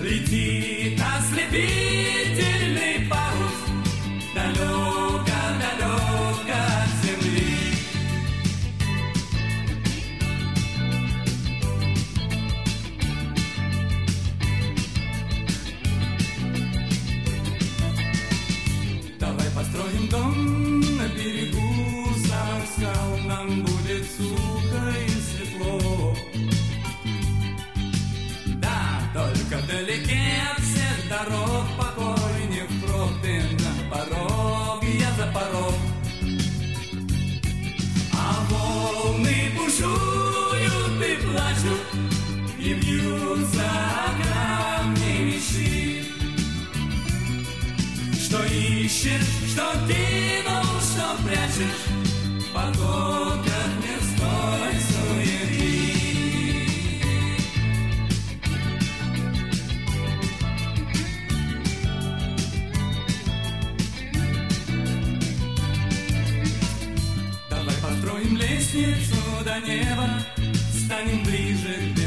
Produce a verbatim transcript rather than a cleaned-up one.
Летит ослепительный парус далеко-далеко от земли. Давай построим дом на берегу самых скал, нам будет сухо и светло. Только вдалеке от всех дорог покой не впрок, ты на порог, я за порог. А волны бушуют и плачут, и бьются о камни мечты. Что ищешь, что кинул, что прячешь в потоках мирской суеты. Построим лестницу до неба, станем ближе к